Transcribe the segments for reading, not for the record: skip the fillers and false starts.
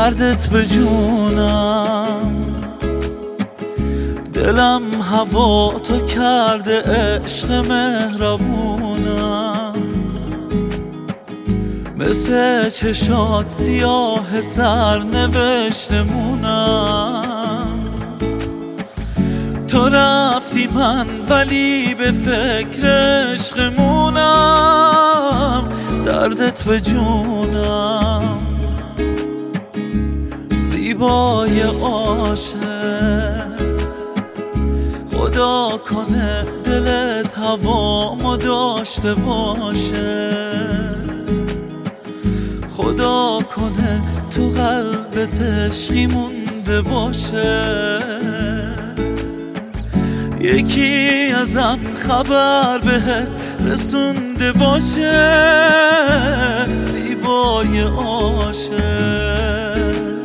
دردت به جونم، دلم هوا تو کرده عشق مهربونم، مثل چشات سیاه سرنوشتمونم. تو رفتی من ولی به فکر عشقمونم، دردت به جونم. زیبای عاشق خدا کنه دلت هوامو داشته باشه، خدا کنه تو قلبت عشقی مونده باشه. یکی ازم خبر بهت رسونده باشه، زیبای عاشق.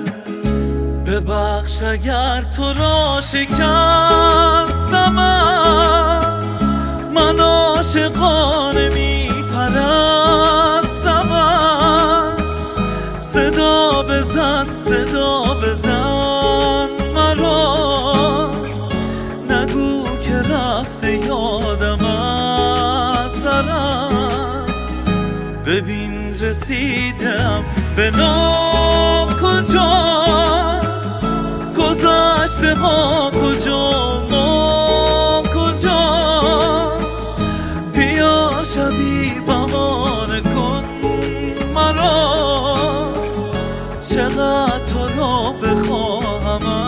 ببخش اگر تو را شکستم، من عاشقانه میپرستمت. صدا بزن صدا بزن مرا، نگو که رفته یادم از سرم. ببین رسیدم به ناکجا، گذشته ها کجا ما کجا. بیا شبی بهانه کن مرا، چقدر تو را بخواهم